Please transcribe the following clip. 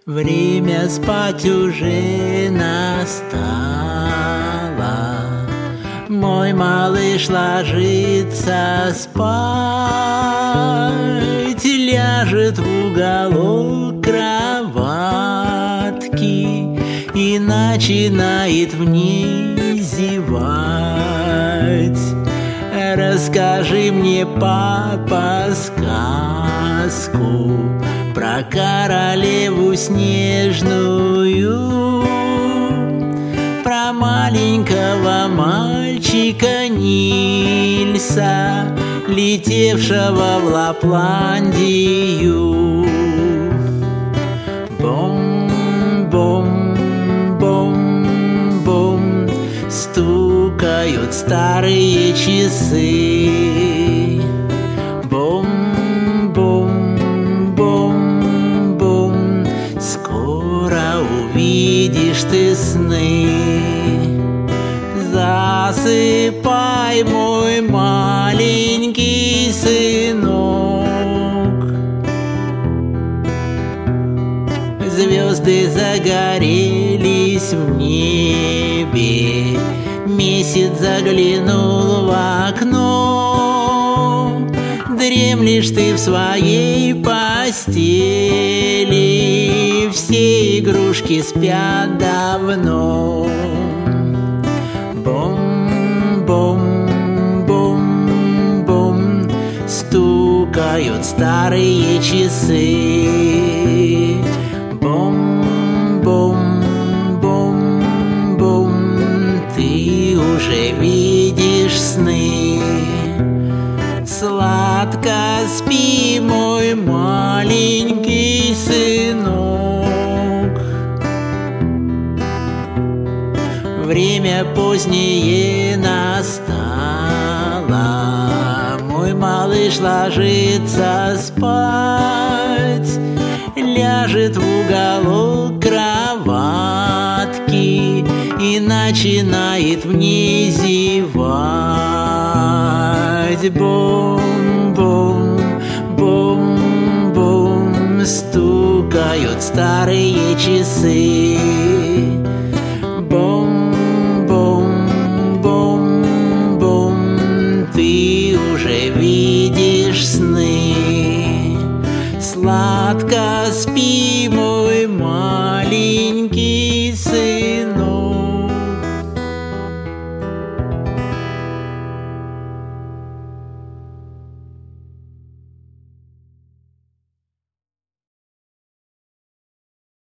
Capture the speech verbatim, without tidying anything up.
Время спать уже настало. Мой малыш ложится спать, ляжет в уголок кроватки и начинает в ней зевать. Расскажи мне, папа, сказку про королеву снежную, про маленького мальчика Нильса, летевшего в Лапландию. Бом-бом-бом-бом стукают старые часы. Бом-бом-бом, скоро увидишь ты сны. Засыпай, мой маленький сынок. Звезды загорелись в небе, месяц заглянул в окно. Дремлешь ты в своей постели, все игрушки спят давно. Бом-бом-бом-бом стукают старые часы. Бом-бом-бом-бом, ты уже видишь сны. Сладко спи, мой маленький сынок. Время позднее настало, мой малыш ложится спать, ляжет в уголок кроватки и начинает в ней зевать. Бом-бом-бом-бом стукают старые часы. Бом-бом-бом-бом, ты уже видишь сны. Сладко спи, мой